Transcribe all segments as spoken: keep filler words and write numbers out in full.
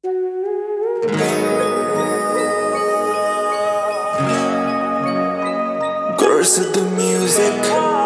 Curse the music.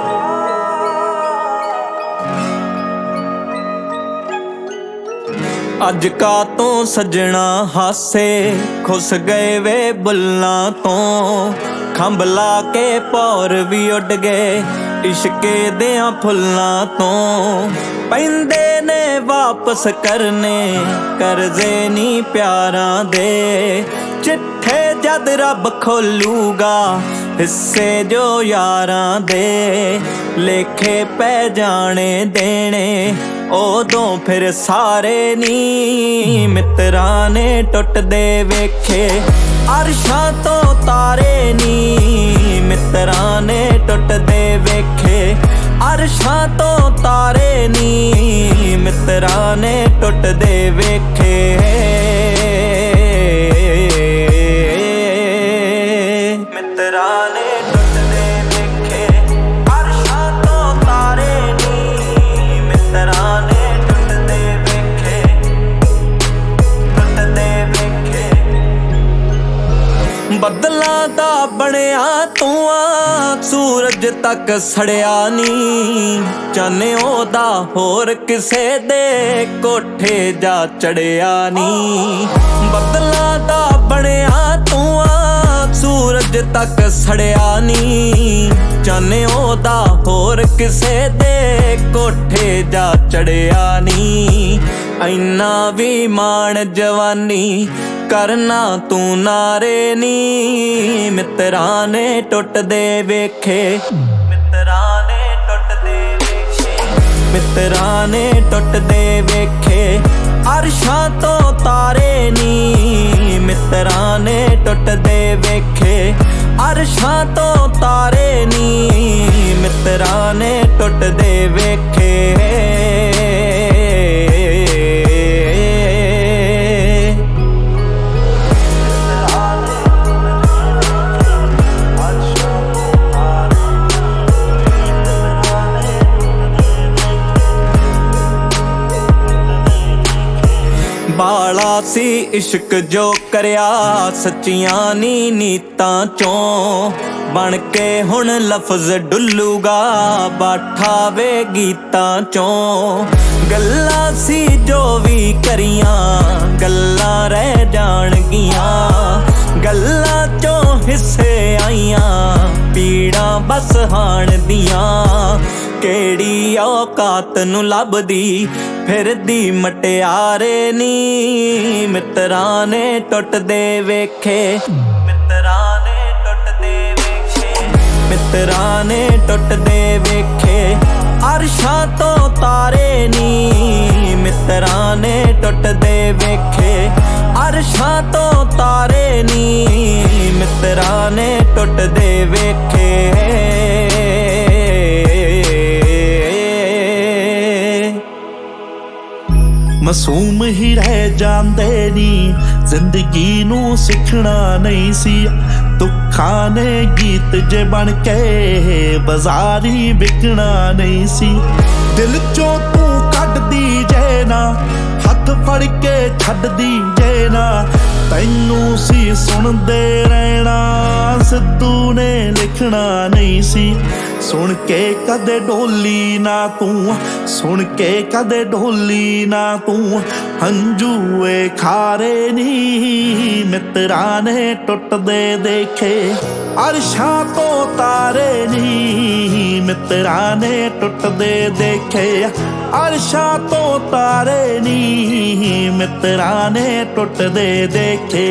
ਅੱਜ ਕਾ ਤੋਂ ਸਜਣਾ ਹਾਸੇ ਖੁੱਸ ਗਏ ਵੇ ਬੁੱਲਾਂ ਤੋਂ, ਖੰਭ ਲਾ ਕੇ ਪੌਰ ਵੀ ਉੱਡ ਗਏ ਇਸ਼ਕੇ ਦਿਆਂ ਫੁੱਲਾਂ ਤੋਂ। ਪੈਂਦੇ ਨੇ ਵਾਪਸ ਕਰਨੇ ਕਰਜ਼ੇ ਨੀ ਪਿਆਰਾਂ ਦੇ, ਚਿੱਠੇ ਜਦ ਰੱਬ ਖੋਲੂਗਾ ਹਿੱਸੇ ਜੋ ਯਾਰਾਂ ਦੇ। ਲੇਖੇ ਪੈ ਜਾਣੇ ਦੇਣੇ ਉਦੋਂ ਫਿਰ ਸਾਰੇ ਨੀ, ਮਿੱਤਰਾਂ ਨੇ ਟੁੱਟਦੇ ਵੇਖੇ ਅਰਸ਼ਾਂ ਤੋਂ ਤਾਰੇ ਨੀ। ਮਿੱਤਰਾਂ ਨੇ ਟੁੱਟਦੇ ਵੇਖੇ ਅਰਸ਼ਾਂ ਤੋਂ ਤਾਰੇ ਨੀ, ਮਿੱਤਰਾਂ ਨੇ ਟੁੱਟਦੇ ਵੇਖੇ। ਮਿੱਤਰਾਂ ਨੇ ਟੁੱਟਦੇ ਵੇਖੇ ਅਰਸ਼ਾਂ ਤੋਂ ਤਾਰੇ ਨੀ, ਮਿੱਤਰਾਂ ਨੇ ਟੁੱਟਦੇ ਵੇਖੇ ਟੁੱਟਦੇ ਵੇਖੇ। ਬੱਦਲਾਂ ਦਾ ਬਣਿਆ ਤੂੰ ਆ, ਸੂਰਜ ਤੱਕ ਸੜਿਆ ਨੀ, ਚੰਨ ਉਹਦਾ ਹੋਰ ਕਿਸੇ ਦੇ ਕੋਠੇ ਜਾ ਚੜਿਆ ਨੀ। ਬੱਦਲਾਂ ਦਾ ਬਣਿਆ ਤੂੰ ਆ, ਸੂਰਜ ਤੱਕ ਸੜਿਆ ਨੀ, ਚੰਨ ਉਹਦਾ ਹੋਰ ਕਿਸੇ ਦੇ ਕੋਠੇ ਜਾ ਚੜਿਆ ਨੀ। ਇੰਨਾ ਵੀ ਮਾਣ ਜਵਾਨੀ ਕਰਨਾ ਤੂੰ ਨਾਰੇ ਨੀ, ਮਿੱਤਰਾਂ ਨੇ ਟੁੱਟਦੇ ਵੇਖੇ ਮਿੱਤਰਾਂ ਨੇ ਟੁੱਟਦੇ ਵੇਖੇ ਮਿੱਤਰਾਂ ਨੇ ਟੁੱਟਦੇ ਵੇਖੇ ਅਰਸ਼ਾਂ ਤੋਂ ਤਾਰੇ ਨੀ। ਮਿੱਤਰਾਂ ਨੇ ਟੁੱਟਦੇ ਵੇਖੇ ਅਰਸ਼ਾਂ ਤੋਂ ਤਾਰੇ ਨੀ, ਮਿੱਤਰਾਂ ਨੇ ਟੁੱਟਦੇ ਵੇਖੇ। ਬਾਲਾ ਸੀ ਇਸ਼ਕ ਜੋ ਕਰਿਆ ਸੱਚੀਆਂ ਨੀ ਨੀਤਾਂ ਚੋਂ, ਬਣ ਕੇ ਹੁਣ ਲਫ਼ਜ਼ ਡੁੱਲੂਗਾ ਬਾਠਾ ਵੇ ਗੀਤਾਂ ਚੋਂ। ਗੱਲਾਂ ਸੀ ਜੋ ਵੀ ਕਰੀਆਂ ਗੱਲਾਂ ਰਹਿ ਜਾਣਗੀਆਂ, ਗੱਲਾਂ ਚੋਂ ਹਿੱਸੇ ਆਈਆਂ ਪੀੜਾਂ ਬਸ ਹਾਣ ਦੀਆਂ। ਕਿਹੜੀ ਔਕਾਤ ਨੂੰ ਲੱਭਦੀ ਫਿਰਦੀ ਮਟਿਆਰੇ ਨੀ, ਮਿੱਤਰਾਂ ਨੇ ਟੁੱਟਦੇ ਵੇਖੇ ਮਿੱਤਰਾਂ ਨੇ ਟੁੱਟਦੇ ਵੇਖੇ ਮਿੱਤਰਾਂ ਨੇ ਟੁੱਟਦੇ ਵੇਖੇ ਅਰਸ਼ਾਂ ਤੋਂ ਤਾਰੇ ਨੀ। ਮਿੱਤਰਾਂ ਨੇ ਟੁੱਟਦੇ ਵੇਖੇ ਅਰਸ਼ਾਂ ਤੋਂ ਤਾਰੇ ਨੀ, ਮਿੱਤਰਾਂ ਨੇ ਟੁੱਟਦੇ ਵੇਖੇ। ਮਾਸੂਮ ਹੀ ਰਹਿ ਜਾਂਦੇ ਨੀ, ਜ਼ਿੰਦਗੀ ਨੂੰ ਸਿੱਖਣਾ ਨਹੀਂ ਸੀ। ਦੁੱਖਾਂ ਨੇ ਗੀਤ ਜੇ ਬਣ ਕੇ ਬਾਜ਼ਾਰੀ ਵਿਕਣਾ ਨਹੀਂ ਸੀ। ਦਿਲ ਚੋਂ ਤੂੰ ਕੱਢਦੀ ਜੇ ਨਾ, ਹੱਥ ਫੜ ਕੇ ਛੱਡਦੀ ਜੇ ਨਾ, ਤੈਨੂੰ ਸੀ ਸੁਣਦੇ ਰਹਿਣਾ ਸਿੱਧੂ ਨੇ ਲਿਖਣਾ ਨਹੀਂ ਸੀ। ਸੁਣ ਕੇ ਕਦੇ ਢੋਲੀ ਨਾ ਤੂੰ, ਸੁਣ ਕੇ ਕਦੇ ਢੋਲੀ ਨਾ ਤੂੰ, ਹੰਝੂਏ ਖਾਰੇ ਨੀ, ਮਿੱਤਰਾਂ ਨੇ ਟੁੱਟਦੇ ਦੇਖੇ ਅਰਸ਼ਾਂ ਤੋਂ ਤਾਰੇ ਨੀ। ਮਿੱਤਰਾਂ ਨੇ ਟੁੱਟਦੇ ਦੇਖੇ ਅਰਸ਼ਾਂ ਤੋਂ ਤਾਰੇ ਨੀ, ਮਿੱਤਰਾਂ ਨੇ ਟੁੱਟਦੇ ਦੇਖੇ।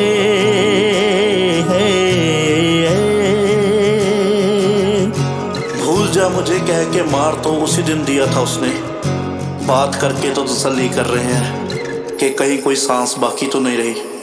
भूल जा मुझे कह के मार तो उसी दिन दिया था उसने, बात करके तो तसल्ली कर रहे हैं कि कहीं कोई सांस बाकी तो नहीं रही।